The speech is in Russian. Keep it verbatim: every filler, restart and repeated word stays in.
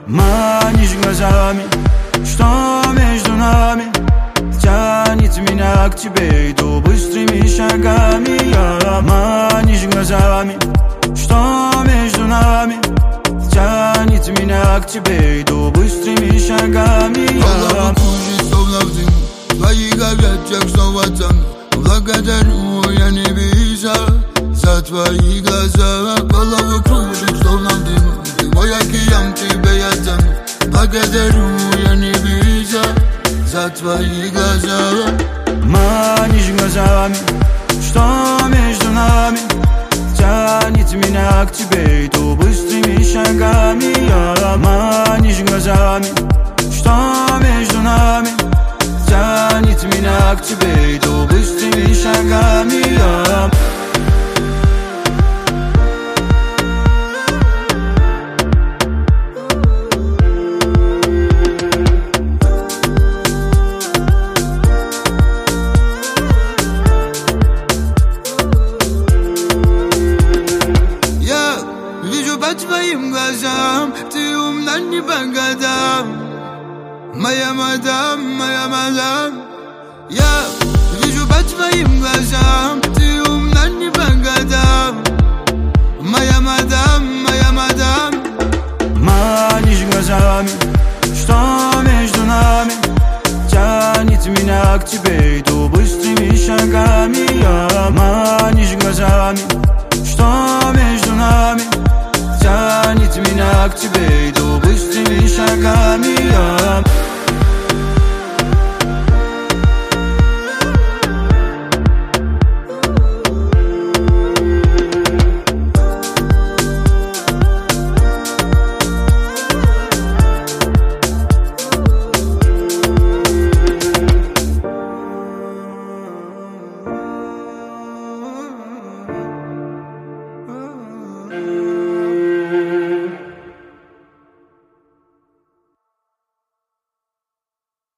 Манишь глазами, что между нами тянет меня к тебе, иду быстрыми шагами. Я манишь глазами, что между нами тянет меня к тебе, иду быстрыми шагами. Голову кружит, словно в дыму, в твоих объятиях снова тону. Благодарю я небеса за твои глаза. Голову кружит, словно в дыму, ты мой океан, тебе я тону. Благодарю я небеса за твои глаза. Манишь глазами, что между нами тянет меня к тебе, иду быстрыми шагами. Я манишь глазами, что между нами тянет меня к тебе, иду быстрыми шагами. Я по твоим глазам ты умна не по годам. Моя мадам, моя мадам. Я вижу по твоим глазам ты умна не по годам. Моя мадам, моя мадам. манишь глазами, что между нами тянет меня к тебе, иду быстрыми шагами. Я манишь глазами, что между нами тянет меня к тебе, иду быстрыми шагами. Я